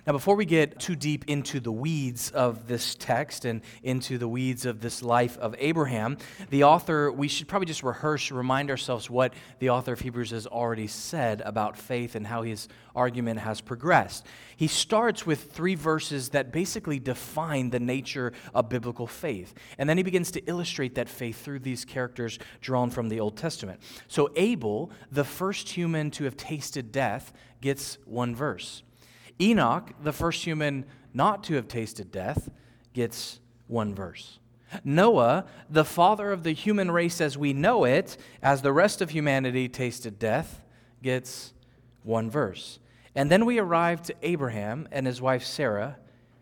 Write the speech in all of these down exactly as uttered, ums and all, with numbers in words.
Now, before we get too deep into the weeds of this text and into the weeds of this life of Abraham, the author, we should probably just rehearse, remind ourselves what the author of Hebrews has already said about faith and how his argument has progressed. He starts with three verses that basically define the nature of biblical faith. And then he begins to illustrate that faith through these characters drawn from the Old Testament. So Abel, the first human to have tasted death, gets one verse. Enoch, the first human not to have tasted death, gets one verse. Noah, the father of the human race as we know it, as the rest of humanity tasted death, gets one verse. And then we arrive to Abraham and his wife Sarah,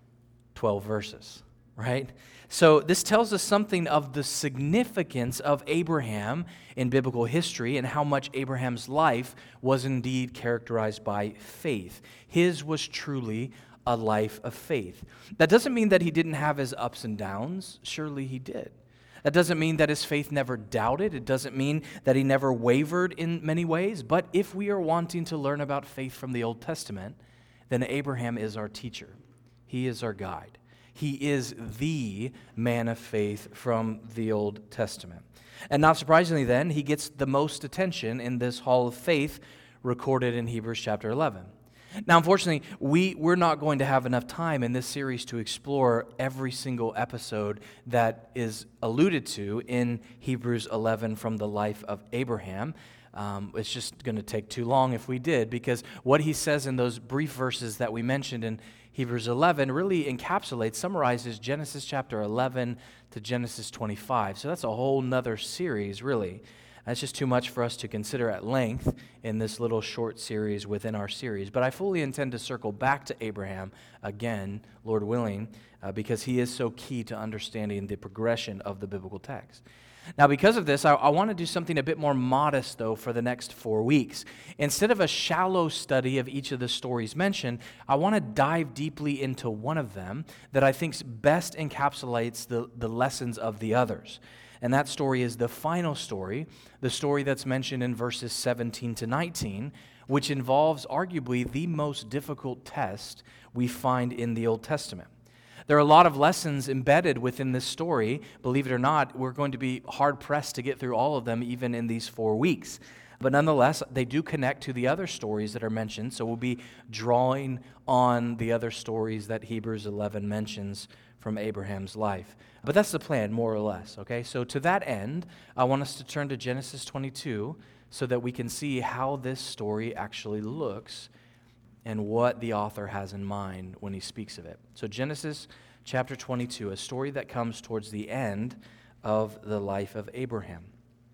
twelve verses, right? So this tells us something of the significance of Abraham in biblical history and how much Abraham's life was indeed characterized by faith. His was truly a life of faith. That doesn't mean that he didn't have his ups and downs. Surely he did. That doesn't mean that his faith never doubted. It doesn't mean that he never wavered in many ways. But if we are wanting to learn about faith from the Old Testament, then Abraham is our teacher. He is our guide. He is the man of faith from the Old Testament. And not surprisingly then, he gets the most attention in this hall of faith recorded in Hebrews chapter eleven. Now, unfortunately, we, we're not going to have enough time in this series to explore every single episode that is alluded to in Hebrews eleven from the life of Abraham. Um, it's just going to take too long if we did, because what he says in those brief verses that we mentioned in Hebrews eleven really encapsulates, summarizes Genesis chapter eleven to Genesis twenty-five. So that's a whole nother series, really. That's just too much for us to consider at length in this little short series within our series. But I fully intend to circle back to Abraham again, Lord willing, uh, because he is so key to understanding the progression of the biblical text. Now, because of this, I, I want to do something a bit more modest, though, for the next four weeks. Instead of a shallow study of each of the stories mentioned, I want to dive deeply into one of them that I think best encapsulates the, the lessons of the others. And that story is the final story, the story that's mentioned in verses seventeen to nineteen, which involves arguably the most difficult test we find in the Old Testament. There are a lot of lessons embedded within this story. Believe it or not, we're going to be hard-pressed to get through all of them even in these four weeks. But nonetheless, they do connect to the other stories that are mentioned, so we'll be drawing on the other stories that Hebrews eleven mentions from Abraham's life. But that's the plan, more or less, okay? So to that end, I want us to turn to Genesis twenty-two so that we can see how this story actually looks and what the author has in mind when he speaks of it. So Genesis chapter twenty-two, a story that comes towards the end of the life of Abraham.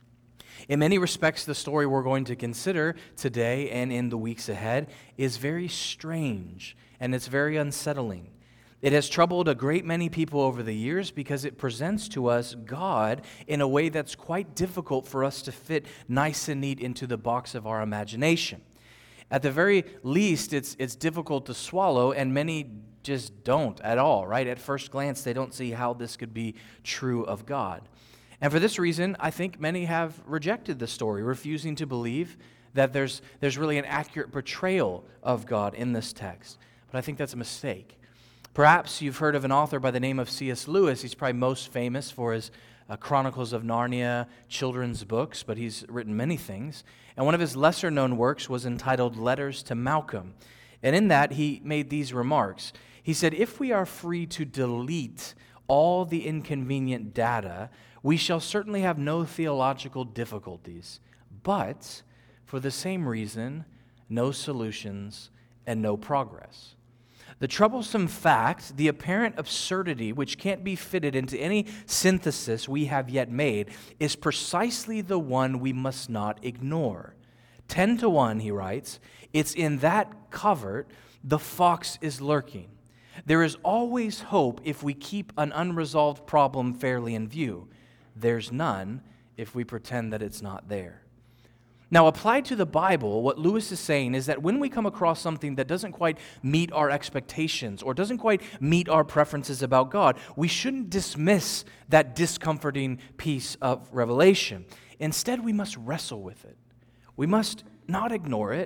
In many respects, the story we're going to consider today and in the weeks ahead is very strange, and it's very unsettling. It has troubled a great many people over the years because it presents to us God in a way that's quite difficult for us to fit nice and neat into the box of our imagination. At the very least, it's it's difficult to swallow, and many just don't at all, right? At first glance, they don't see how this could be true of God. And for this reason, I think many have rejected the story, refusing to believe that there's there's really an accurate portrayal of God in this text. But I think that's a mistake. Perhaps you've heard of an author by the name of C S Lewis. He's probably most famous for his uh, Chronicles of Narnia children's books, but he's written many things. And one of his lesser-known works was entitled Letters to Malcolm. And in that, he made these remarks. He said, "If we are free to delete all the inconvenient data, we shall certainly have no theological difficulties. But, for the same reason, no solutions and no progress. The troublesome fact, the apparent absurdity, which can't be fitted into any synthesis we have yet made, is precisely the one we must not ignore. Ten to one, he writes, it's in that covert the fox is lurking. There is always hope if we keep an unresolved problem fairly in view. There's none if we pretend that it's not there." Now, applied to the Bible, what Lewis is saying is that when we come across something that doesn't quite meet our expectations or doesn't quite meet our preferences about God, we shouldn't dismiss that discomforting piece of revelation. Instead, we must wrestle with it. We must not ignore it.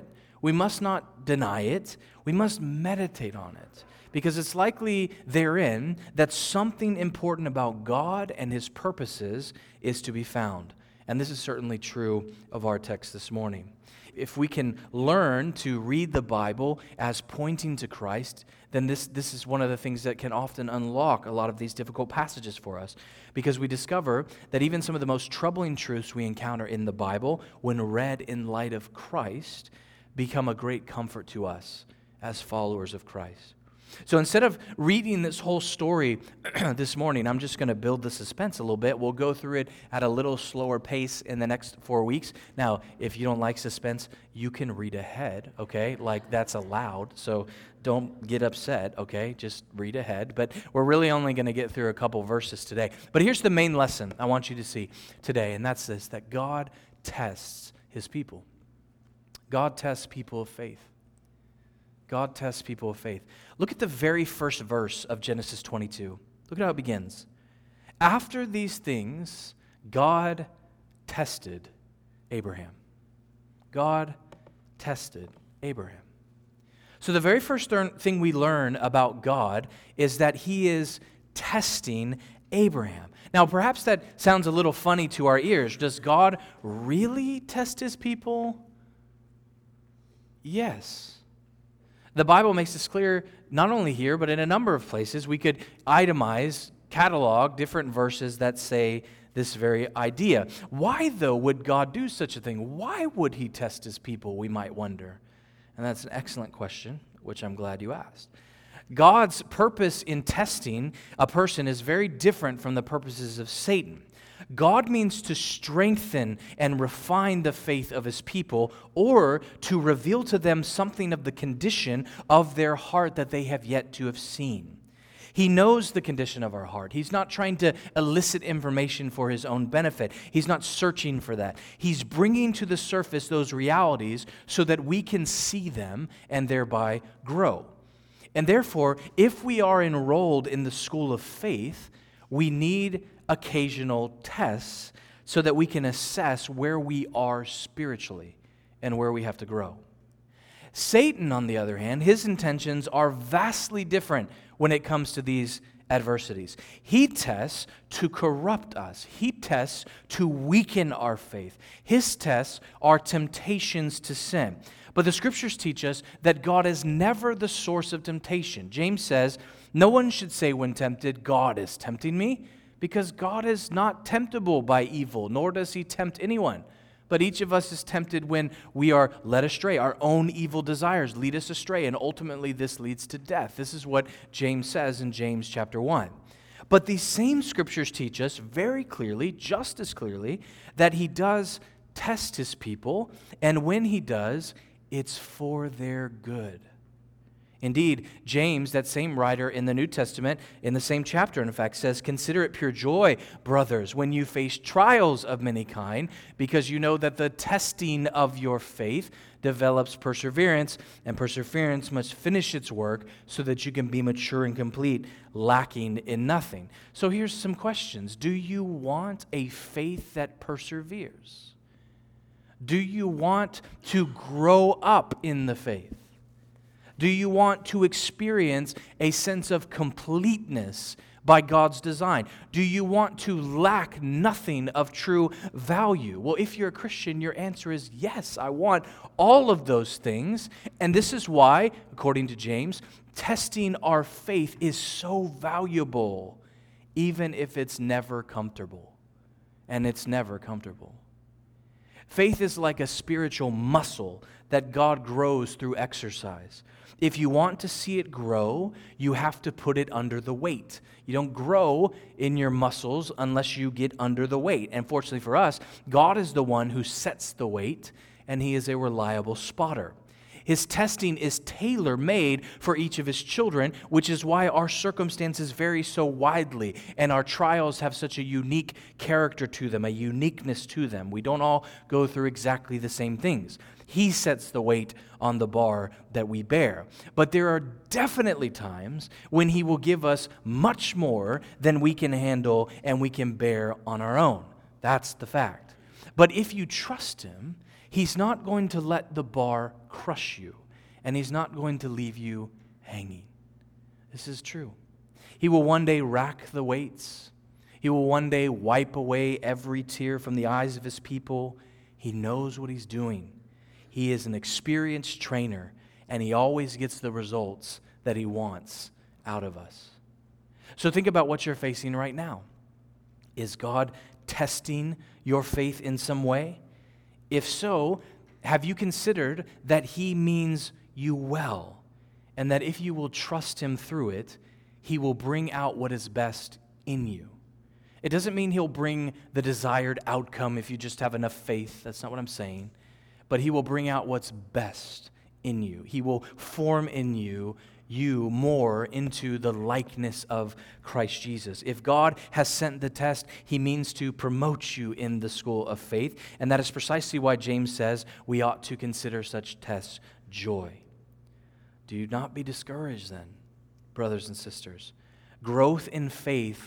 We must not deny it. We must meditate on it, because it's likely therein that something important about God and His purposes is to be found. And this is certainly true of our text this morning. If we can learn to read the Bible as pointing to Christ, then this, this is one of the things that can often unlock a lot of these difficult passages for us, because we discover that even some of the most troubling truths we encounter in the Bible, when read in light of Christ, become a great comfort to us as followers of Christ. So instead of reading this whole story this morning, I'm just going to build the suspense a little bit. We'll go through it at a little slower pace in the next four weeks. Now, if you don't like suspense, you can read ahead, okay? Like, that's allowed, so don't get upset, okay? Just read ahead. But we're really only going to get through a couple verses today. But here's the main lesson I want you to see today, and that's this, that God tests His people. God tests people of faith. God tests people of faith. Look at the very first verse of Genesis twenty-two. Look at how it begins. After these things, God tested Abraham. God tested Abraham. So the very first thing we learn about God is that He is testing Abraham. Now, perhaps that sounds a little funny to our ears. Does God really test His people? Yes. The Bible makes this clear not only here, but in a number of places. We could itemize, catalog different verses that say this very idea. Why, though, would God do such a thing? Why would He test His people, we might wonder? And that's an excellent question, which I'm glad you asked. God's purpose in testing a person is very different from the purposes of Satan. God means to strengthen and refine the faith of His people, or to reveal to them something of the condition of their heart that they have yet to have seen. He knows the condition of our heart. He's not trying to elicit information for His own benefit. He's not searching for that. He's bringing to the surface those realities so that we can see them and thereby grow. And therefore, if we are enrolled in the school of faith, we need occasional tests so that we can assess where we are spiritually and where we have to grow. Satan, on the other hand, his intentions are vastly different when it comes to these adversities. He tests to corrupt us. He tests to weaken our faith. His tests are temptations to sin. But the Scriptures teach us that God is never the source of temptation. James says, no one should say when tempted, God is tempting me, because God is not temptable by evil, nor does He tempt anyone. But each of us is tempted when we are led astray. Our own evil desires lead us astray, and ultimately this leads to death. This is what James says in James chapter one. But these same Scriptures teach us very clearly, just as clearly, that He does test His people, and when He does, it's for their good. Indeed, James, that same writer in the New Testament, in the same chapter, in fact, says, "Consider it pure joy, brothers, when you face trials of many kind, because you know that the testing of your faith develops perseverance, and perseverance must finish its work so that you can be mature and complete, lacking in nothing." So here's some questions. Do you want a faith that perseveres? Do you want to grow up in the faith? Do you want to experience a sense of completeness by God's design? Do you want to lack nothing of true value? Well, if you're a Christian, your answer is yes, I want all of those things. And this is why, according to James, testing our faith is so valuable, even if it's never comfortable. And it's never comfortable. Faith is like a spiritual muscle that God grows through exercise. If you want to see it grow, you have to put it under the weight. You don't grow in your muscles unless you get under the weight. And fortunately for us, God is the one who sets the weight, and He is a reliable spotter. His testing is tailor-made for each of His children, which is why our circumstances vary so widely, and our trials have such a unique character to them, a uniqueness to them. We don't all go through exactly the same things. He sets the weight on the bar that we bear. But there are definitely times when He will give us much more than we can handle and we can bear on our own. That's the fact. But if you trust Him, He's not going to let the bar crush you, and He's not going to leave you hanging. This is true. He will one day rack the weights. He will one day wipe away every tear from the eyes of His people. He knows what He's doing. He is an experienced trainer, and He always gets the results that He wants out of us. So think about what you're facing right now. Is God testing your faith in some way? If so, have you considered that He means you well, and that if you will trust Him through it, He will bring out what is best in you? It doesn't mean He'll bring the desired outcome if you just have enough faith. That's not what I'm saying. But He will bring out what's best in you. He will form in you you more into the likeness of Christ Jesus. If God has sent the test, He means to promote you in the school of faith, and that is precisely why James says we ought to consider such tests joy. Do not be discouraged then, brothers and sisters. Growth in faith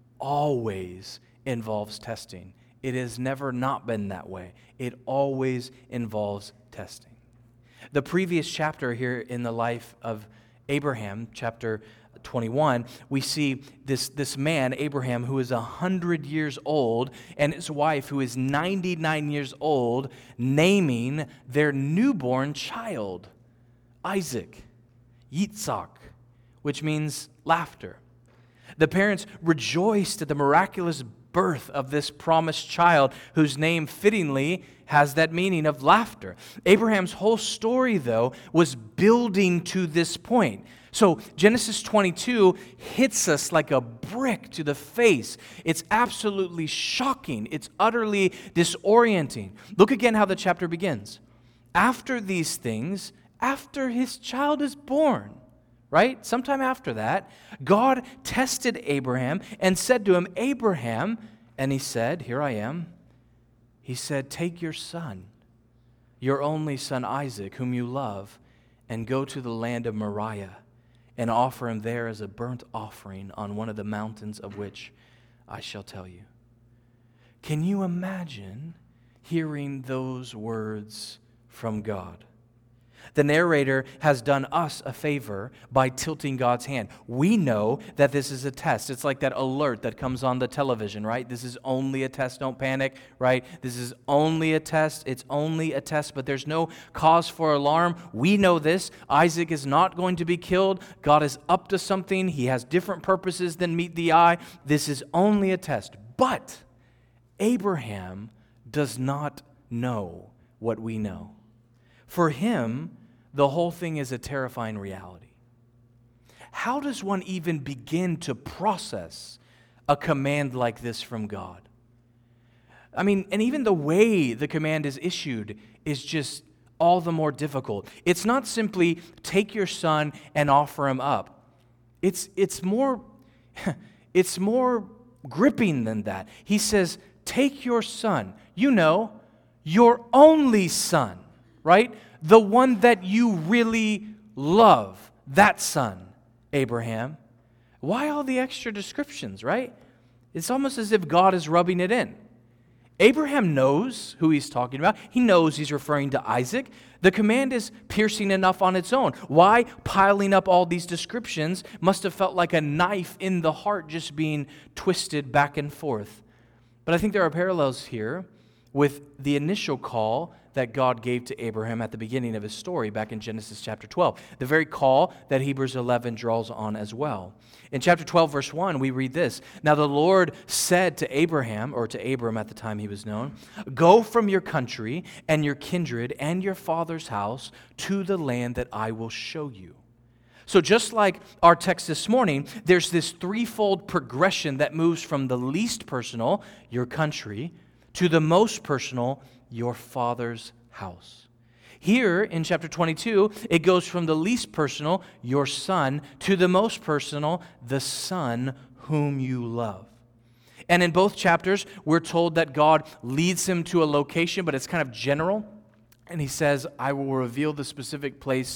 always involves testing. It has never not been that way. It always involves testing. The previous chapter here in the life of Abraham, chapter twenty-one, we see this, this man, Abraham, who is one hundred years old, and his wife, who is ninety-nine years old, naming their newborn child, Isaac, Yitzhak, which means laughter. The parents rejoiced at the miraculous birth of this promised child, whose name fittingly has that meaning of laughter. Abraham's whole story, though, was building to this point. So Genesis twenty-two hits us like a brick to the face. It's absolutely shocking. It's utterly disorienting. Look again how the chapter begins. After these things, after his child is born, right? Sometime after that, God tested Abraham and said to him, Abraham, and he said, here I am. He said, take your son, your only son Isaac, whom you love, and go to the land of Moriah and offer him there as a burnt offering on one of the mountains of which I shall tell you. Can you imagine hearing those words from God? The narrator has done us a favor by tilting God's hand. We know that this is a test. It's like that alert that comes on the television, right? This is only a test, don't panic, right? This is only a test. It's only a test, but there's no cause for alarm. We know this. Isaac is not going to be killed. God is up to something. He has different purposes than meet the eye. This is only a test. But Abraham does not know what we know. For him, the whole thing is a terrifying reality. How does one even begin to process a command like this from God? I mean, and even the way the command is issued is just all the more difficult. It's not simply take your son and offer him up. It's it's more it's more gripping than that. He says, take your son, you know, your only son, right? The one that you really love, that son, Abraham. Why all the extra descriptions, right? It's almost as if God is rubbing it in. Abraham knows who he's talking about. He knows he's referring to Isaac. The command is piercing enough on its own. Why piling up all these descriptions must have felt like a knife in the heart just being twisted back and forth. But I think there are parallels here with the initial call that God gave to Abraham at the beginning of his story back in Genesis chapter twelve. The very call that Hebrews eleven draws on as well. In chapter twelve, verse one, we read this. Now the Lord said to Abraham, or to Abram at the time he was known, go from your country and your kindred and your father's house to the land that I will show you. So just like our text this morning, there's this threefold progression that moves from the least personal, your country, to the most personal, your father's house. Here in chapter twenty-two, it goes from the least personal, your son, to the most personal, the son whom you love. And in both chapters, we're told that God leads him to a location, but it's kind of general. And he says, I will reveal the specific place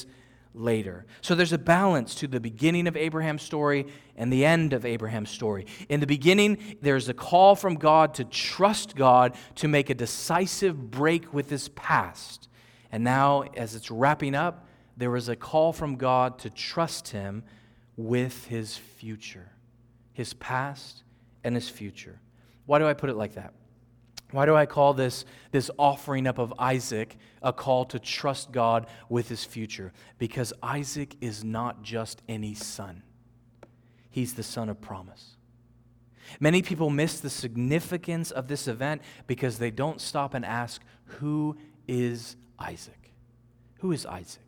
later. So there's a balance to the beginning of Abraham's story and the end of Abraham's story. In the beginning, there's a call from God to trust God to make a decisive break with his past. And now, as it's wrapping up, there is a call from God to trust him with his future, his past and his future. Why do I put it like that? Why do I call this, this offering up of Isaac a call to trust God with his future? Because Isaac is not just any son. He's the son of promise. Many people miss the significance of this event because they don't stop and ask, who is Isaac? Who is Isaac?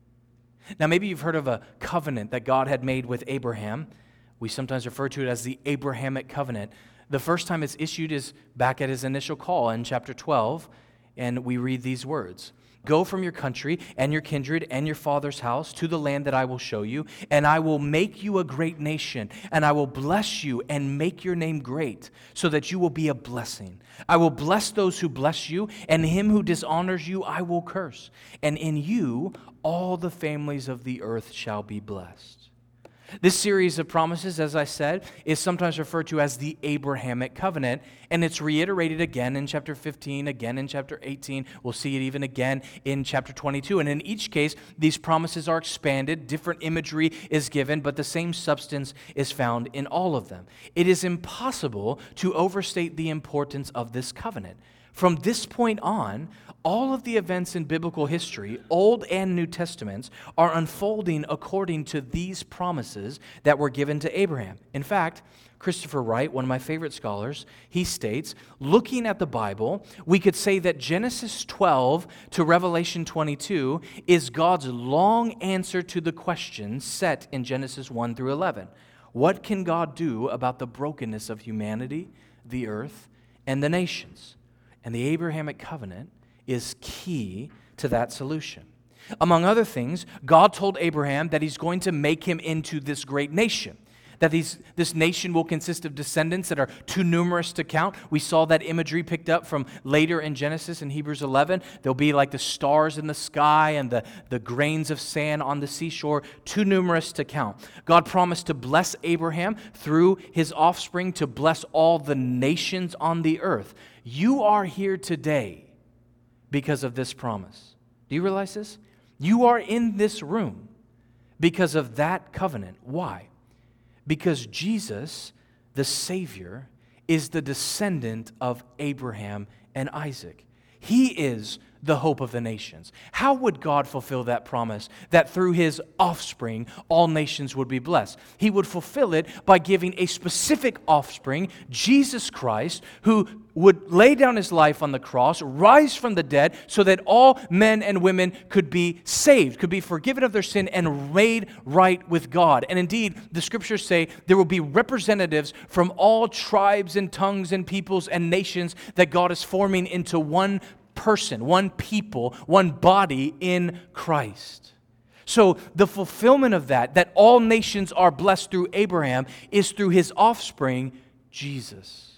Now, maybe you've heard of a covenant that God had made with Abraham. We sometimes refer to it as the Abrahamic covenant. The first time it's issued is back at his initial call in chapter twelve, and we read these words. Go from your country and your kindred and your father's house to the land that I will show you, and I will make you a great nation, and I will bless you and make your name great, so that you will be a blessing. I will bless those who bless you, and him who dishonors you I will curse. And in you all the families of the earth shall be blessed. This series of promises, as I said, is sometimes referred to as the Abrahamic covenant, and it's reiterated again in chapter fifteen, again in chapter eighteen. We'll see it even again in chapter twenty-two. And in each case, these promises are expanded, different imagery is given, but the same substance is found in all of them. It is impossible to overstate the importance of this covenant. From this point on, all of the events in biblical history, Old and New Testaments, are unfolding according to these promises that were given to Abraham. In fact, Christopher Wright, one of my favorite scholars, he states, looking at the Bible, we could say that Genesis twelve to Revelation twenty-two is God's long answer to the question set in Genesis one through eleven. What can God do about the brokenness of humanity, the earth, and the nations? And the Abrahamic covenant is key to that solution. Among other things, God told Abraham that he's going to make him into this great nation, that these, this nation will consist of descendants that are too numerous to count. We saw that imagery picked up from later in Genesis in Hebrews eleven. They'll be like the stars in the sky and the, the grains of sand on the seashore, too numerous to count. God promised to bless Abraham through his offspring, to bless all the nations on the earth. You are here today because of this promise. Do you realize this? You are in this room because of that covenant. Why? Because Jesus, the Savior, is the descendant of Abraham and Isaac. He is the hope of the nations. How would God fulfill that promise that through his offspring all nations would be blessed? He would fulfill it by giving a specific offspring, Jesus Christ, who would lay down his life on the cross, rise from the dead, so that all men and women could be saved, could be forgiven of their sin and made right with God. And indeed, the scriptures say there will be representatives from all tribes and tongues and peoples and nations that God is forming into one person, one people, one body in Christ. So the fulfillment of that, that all nations are blessed through Abraham, is through his offspring, Jesus.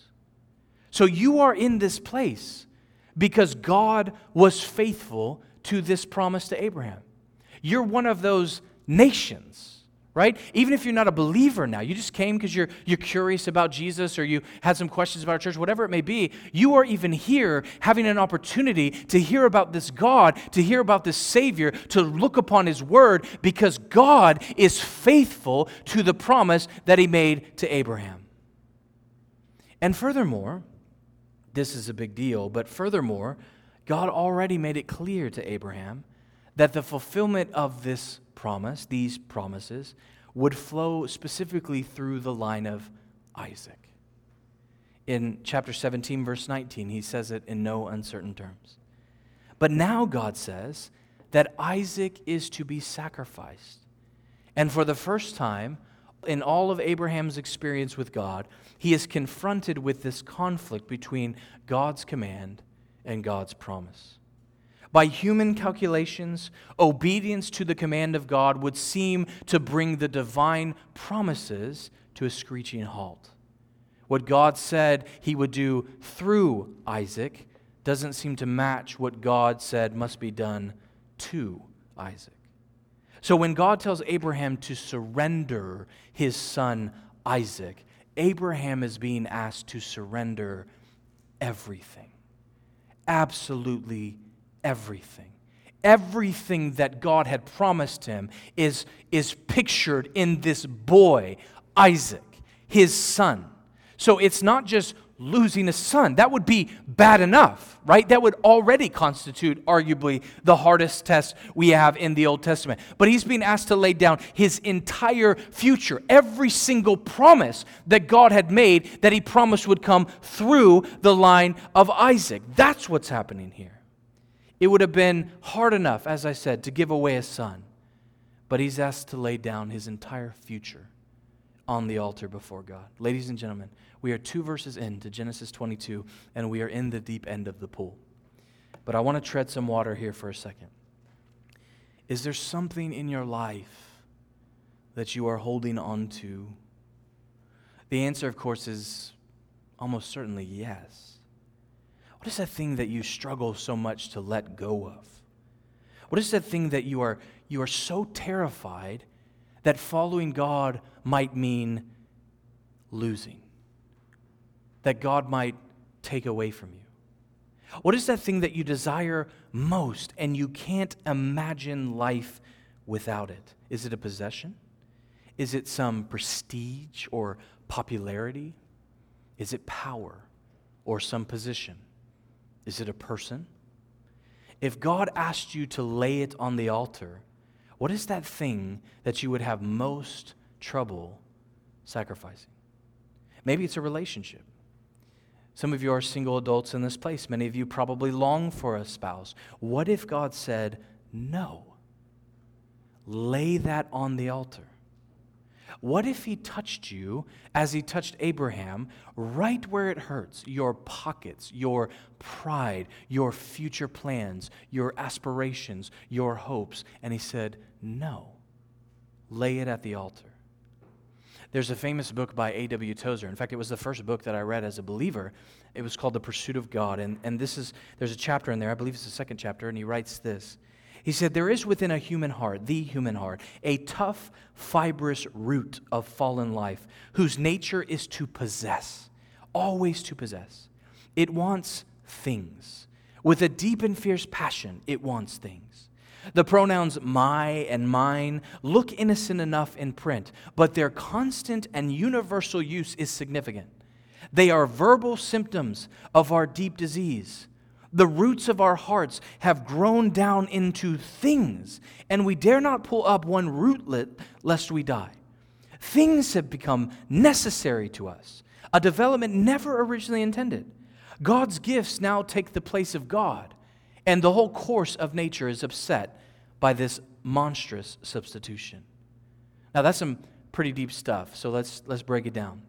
So you are in this place because God was faithful to this promise to Abraham. You're one of those nations, right? Even if you're not a believer now, you just came because you're, you're curious about Jesus or you had some questions about our church, whatever it may be, you are even here having an opportunity to hear about this God, to hear about this Savior, to look upon his word because God is faithful to the promise that he made to Abraham. And furthermore, this is a big deal, but furthermore, God already made it clear to Abraham that the fulfillment of this promise, these promises, would flow specifically through the line of Isaac. In chapter seventeen, verse nineteen, he says it in no uncertain terms. But now God says that Isaac is to be sacrificed. And for the first time in all of Abraham's experience with God, he is confronted with this conflict between God's command and God's promise. By human calculations, obedience to the command of God would seem to bring the divine promises to a screeching halt. What God said he would do through Isaac doesn't seem to match what God said must be done to Isaac. So when God tells Abraham to surrender his son Isaac, Abraham is being asked to surrender everything. Absolutely everything. Everything that God had promised him is, is pictured in this boy, Isaac, his son. So it's not just losing a son. That would be bad enough, right? That would already constitute arguably the hardest test we have in the Old Testament. But he's being asked to lay down his entire future, every single promise that God had made that he promised would come through the line of Isaac. That's what's happening here. It would have been hard enough, as I said, to give away a son, but he's asked to lay down his entire future on the altar before God. Ladies and gentlemen, we are two verses into Genesis twenty-two, and we are in the deep end of the pool. But I want to tread some water here for a second. Is there something in your life that you are holding on to? The answer, of course, is almost certainly yes. What is that thing that you struggle so much to let go of? What is that thing that you are, you are so terrified that following God might mean losing? That God might take away from you? What is that thing that you desire most and you can't imagine life without it? Is it a possession? Is it some prestige or popularity? Is it power or some position? Is it a person? If God asked you to lay it on the altar, what is that thing that you would have most trouble sacrificing? Maybe it's a relationship. Some of you are single adults in this place. Many of you probably long for a spouse. What if God said, no? Lay that on the altar. What if he touched you as he touched Abraham, right where it hurts, your pockets, your pride, your future plans, your aspirations, your hopes, and he said, no, lay it at the altar. There's a famous book by A W Tozer. In fact, it was the first book that I read as a believer. It was called The Pursuit of God. And, and this is, there's a chapter in there, I believe it's the second chapter, and he writes this. He said, there is within a human heart, the human heart, a tough, fibrous root of fallen life whose nature is to possess, always to possess. It wants things. With a deep and fierce passion, it wants things. The pronouns my and mine look innocent enough in print, but their constant and universal use is significant. They are verbal symptoms of our deep disease. The roots of our hearts have grown down into things, and we dare not pull up one rootlet lest we die. Things have become necessary to us, a development never originally intended. God's gifts now take the place of God, and the whole course of nature is upset by this monstrous substitution. Now that's some pretty deep stuff, so let's let's break it down.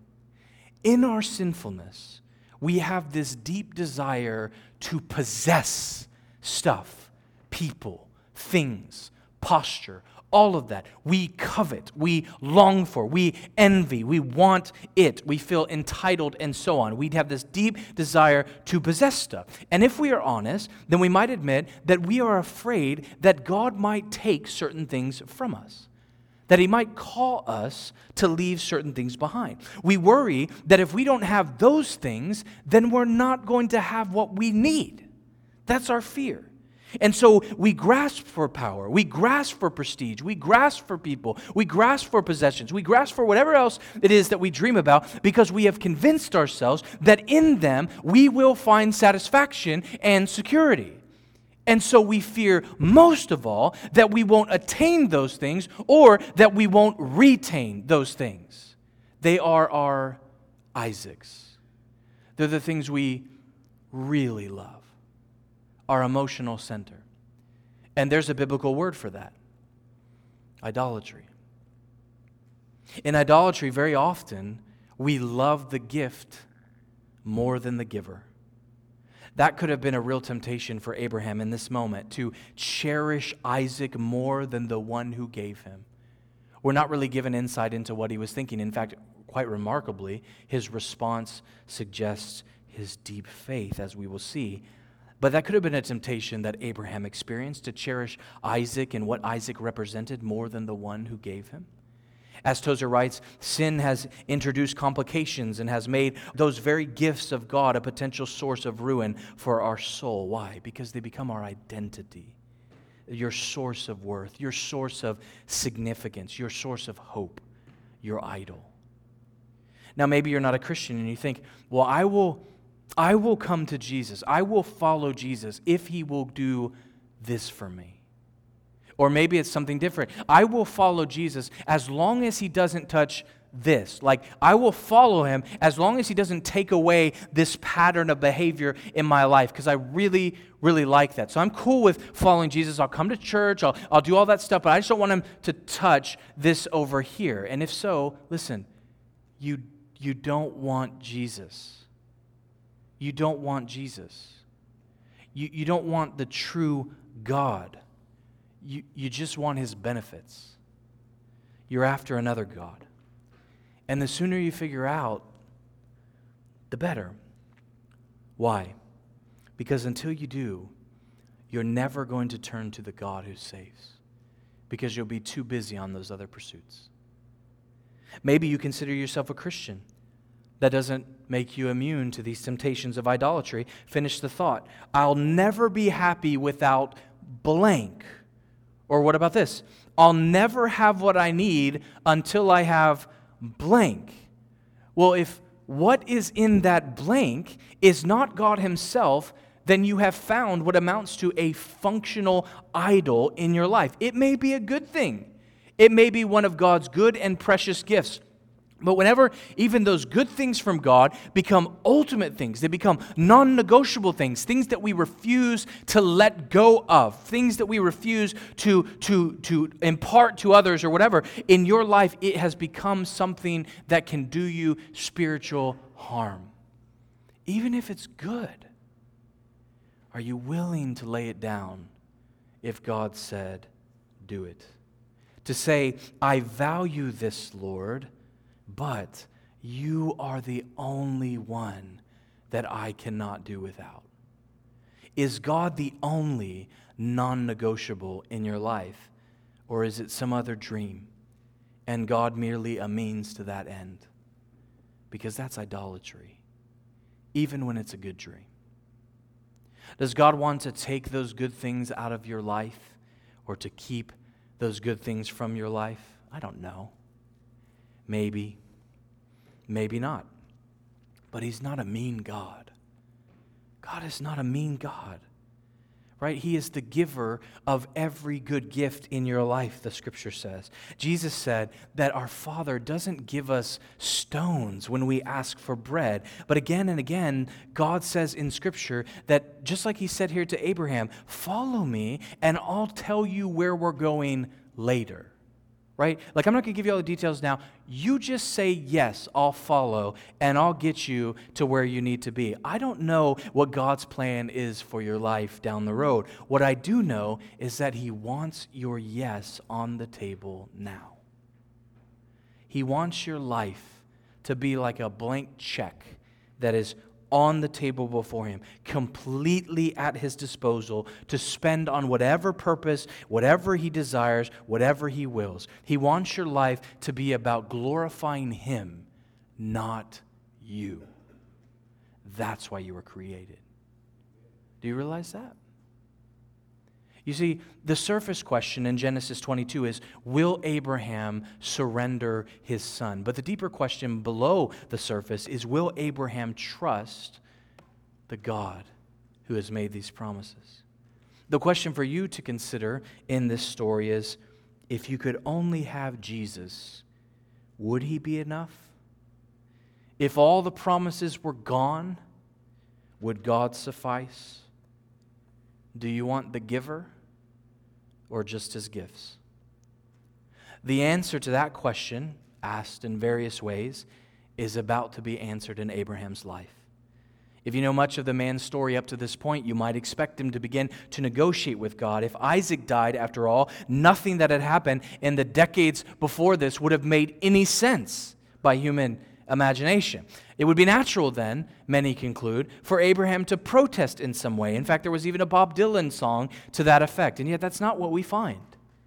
In our sinfulness, we have this deep desire to possess stuff, people, things, posture, all of that. We covet, we long for, we envy, we want it, we feel entitled, and so on. We'd have this deep desire to possess stuff. And if we are honest, then we might admit that we are afraid that God might take certain things from us, that he might call us to leave certain things behind. We worry that if we don't have those things, then we're not going to have what we need. That's our fear. And so we grasp for power, we grasp for prestige, we grasp for people, we grasp for possessions, we grasp for whatever else it is that we dream about because we have convinced ourselves that in them we will find satisfaction and security. And so we fear most of all that we won't attain those things or that we won't retain those things. They are our Isaacs. They're the things we really love. Our emotional center. And there's a biblical word for that. Idolatry. In idolatry, very often, we love the gift more than the giver. That could have been a real temptation for Abraham in this moment, to cherish Isaac more than the one who gave him. We're not really given insight into what he was thinking. In fact, quite remarkably, his response suggests his deep faith, as we will see. But that could have been a temptation that Abraham experienced, to cherish Isaac and what Isaac represented more than the one who gave him. As Tozer writes, sin has introduced complications and has made those very gifts of God a potential source of ruin for our soul. Why? Because they become our identity, your source of worth, your source of significance, your source of hope, your idol. Now, maybe you're not a Christian and you think, well, I will, I will come to Jesus. I will follow Jesus if he will do this for me. Or maybe it's something different. I will follow Jesus as long as he doesn't touch this. Like, I will follow him as long as he doesn't take away this pattern of behavior in my life, because I really, really like that. So I'm cool with following Jesus. I'll come to church. I'll, I'll do all that stuff, but I just don't want him to touch this over here. And if so, listen, you, you don't want Jesus. You don't want Jesus. You, you don't want the true God. You, you just want his benefits. You're after another God. And the sooner you figure out, the better. Why? Because until you do, you're never going to turn to the God who saves, because you'll be too busy on those other pursuits. Maybe you consider yourself a Christian. That doesn't make you immune to these temptations of idolatry. Finish the thought. I'll never be happy without blank. Or what about this? I'll never have what I need until I have blank. Well, if what is in that blank is not God himself, then you have found what amounts to a functional idol in your life. It may be a good thing. It may be one of God's good and precious gifts. But whenever even those good things from God become ultimate things, they become non-negotiable things, things that we refuse to let go of, things that we refuse to, to, to impart to others or whatever, in your life it has become something that can do you spiritual harm. Even if it's good, are you willing to lay it down if God said, do it? To say, I value this, Lord, but you are the only one that I cannot do without. Is God the only non-negotiable in your life? Or is it some other dream and God merely a means to that end? Because that's idolatry, even when it's a good dream. Does God want to take those good things out of your life, or to keep those good things from your life? I don't know. Maybe, maybe not. But he's not a mean God. God is not a mean God, right? He is the giver of every good gift in your life, the Scripture says. Jesus said that our Father doesn't give us stones when we ask for bread. But again and again, God says in Scripture that just like he said here to Abraham, follow me and I'll tell you where we're going later. Right? Like, I'm not going to give you all the details now. You just say, yes, I'll follow, and I'll get you to where you need to be. I don't know what God's plan is for your life down the road. What I do know is that he wants your yes on the table now. He wants your life to be like a blank check that is on the table before him, completely at his disposal to spend on whatever purpose, whatever he desires, whatever he wills. He wants your life to be about glorifying him, not you. That's why you were created. Do you realize that? You see, the surface question in Genesis twenty-two is, will Abraham surrender his son? But the deeper question below the surface is, will Abraham trust the God who has made these promises? The question for you to consider in this story is, if you could only have Jesus, would he be enough? If all the promises were gone, would God suffice? Do you want the giver or just his gifts? The answer to that question, asked in various ways, is about to be answered in Abraham's life. If you know much of the man's story up to this point, you might expect him to begin to negotiate with God. If Isaac died, after all, nothing that had happened in the decades before this would have made any sense by human imagination. It would be natural then, many conclude, for Abraham to protest in some way. In fact, there was even a Bob Dylan song to that effect, and yet that's not what we find.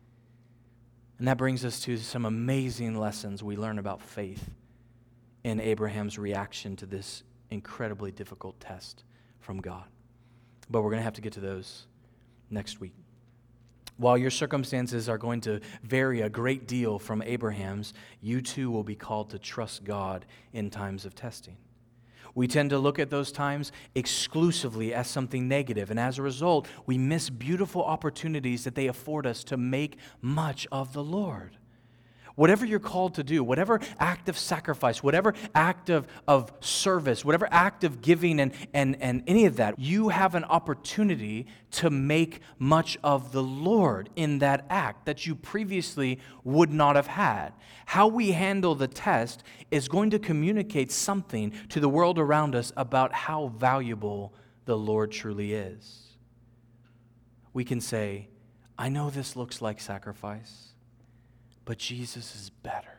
And that brings us to some amazing lessons we learn about faith in Abraham's reaction to this incredibly difficult test from God. But we're going to have to get to those next week. While your circumstances are going to vary a great deal from Abraham's, you too will be called to trust God in times of testing. We tend to look at those times exclusively as something negative, and as a result, we miss beautiful opportunities that they afford us to make much of the Lord. Whatever you're called to do, whatever act of sacrifice, whatever act of, of service, whatever act of giving and, and, and any of that, you have an opportunity to make much of the Lord in that act that you previously would not have had. How we handle the test is going to communicate something to the world around us about how valuable the Lord truly is. We can say, I know this looks like sacrifice, but Jesus is better.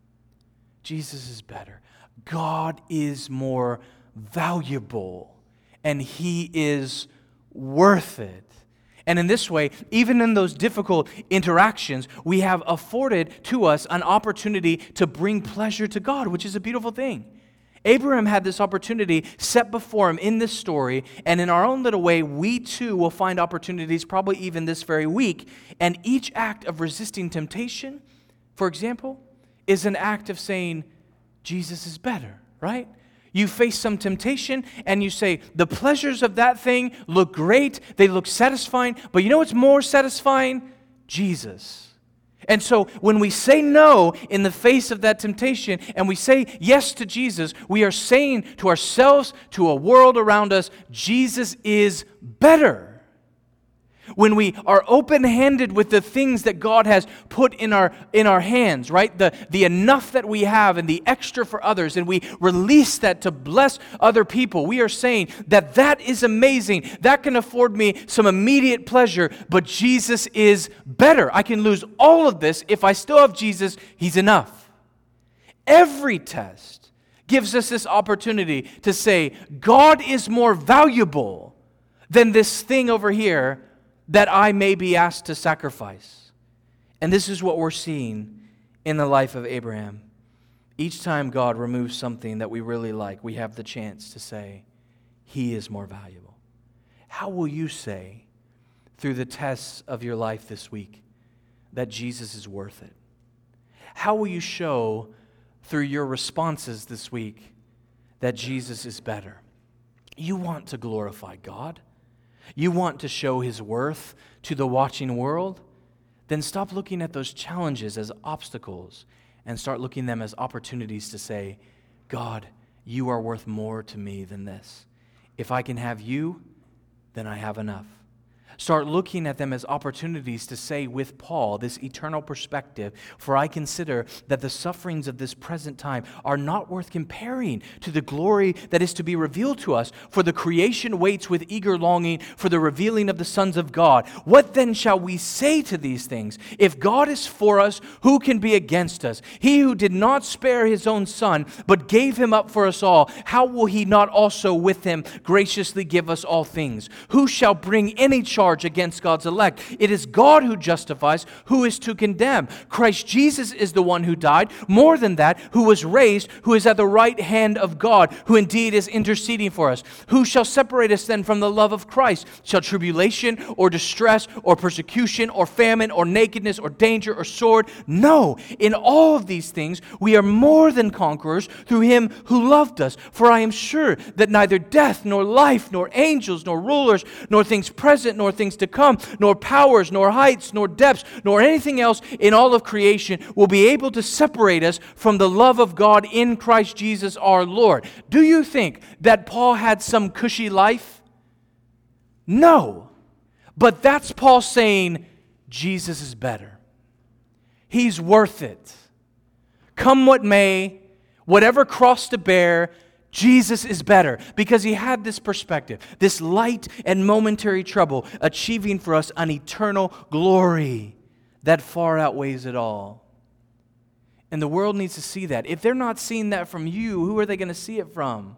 Jesus is better. God is more valuable, and He is worth it. And in this way, even in those difficult interactions, we have afforded to us an opportunity to bring pleasure to God, which is a beautiful thing. Abraham had this opportunity set before him in this story, and in our own little way, we too will find opportunities, probably even this very week, and each act of resisting temptation, for example, is an act of saying, Jesus is better, right? You face some temptation and you say, the pleasures of that thing look great, they look satisfying, but you know what's more satisfying? Jesus. And so when we say no in the face of that temptation and we say yes to Jesus, we are saying to ourselves, to a world around us, Jesus is better. When we are open-handed with the things that God has put in our in our hands, right? The, the enough that we have and the extra for others, and we release that to bless other people, we are saying that that is amazing. That can afford me some immediate pleasure, but Jesus is better. I can lose all of this. If I still have Jesus, He's enough. Every test gives us this opportunity to say, God is more valuable than this thing over here that I may be asked to sacrifice. And this is what we're seeing in the life of Abraham. Each time God removes something that we really like, we have the chance to say, He is more valuable. How will you say, through the tests of your life this week, that Jesus is worth it? How will you show, through your responses this week, that Jesus is better? You want to glorify God. You want to show His worth to the watching world? Then stop looking at those challenges as obstacles and start looking at them as opportunities to say, God, You are worth more to me than this. If I can have You, then I have enough. Start looking at them as opportunities to say with Paul, this eternal perspective, for I consider that the sufferings of this present time are not worth comparing to the glory that is to be revealed to us. For the creation waits with eager longing for the revealing of the sons of God. What then shall we say to these things? If God is for us, who can be against us? He who did not spare His own Son, but gave Him up for us all, how will He not also with Him graciously give us all things? Who shall bring any charge against God's elect? It is God who justifies. Who is to condemn? Christ Jesus is the one who died. More than that, who was raised, who is at the right hand of God, who indeed is interceding for us. Who shall separate us then from the love of Christ? Shall tribulation or distress or persecution or famine or nakedness or danger or sword? No. In all of these things, we are more than conquerors through Him who loved us. For I am sure that neither death nor life nor angels nor rulers nor things present nor things to come, nor powers, nor heights, nor depths, nor anything else in all of creation will be able to separate us from the love of God in Christ Jesus our Lord. Do you think that Paul had some cushy life? No. But that's Paul saying, Jesus is better. He's worth it. Come what may, whatever cross to bear, Jesus is better, because He had this perspective, this light and momentary trouble, achieving for us an eternal glory that far outweighs it all. And the world needs to see that. If they're not seeing that from you, who are they going to see it from?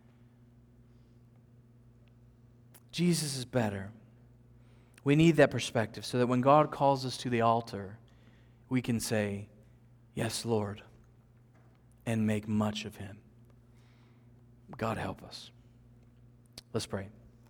Jesus is better. We need that perspective so that when God calls us to the altar, we can say, "Yes, Lord," and make much of him. God help us. Let's pray.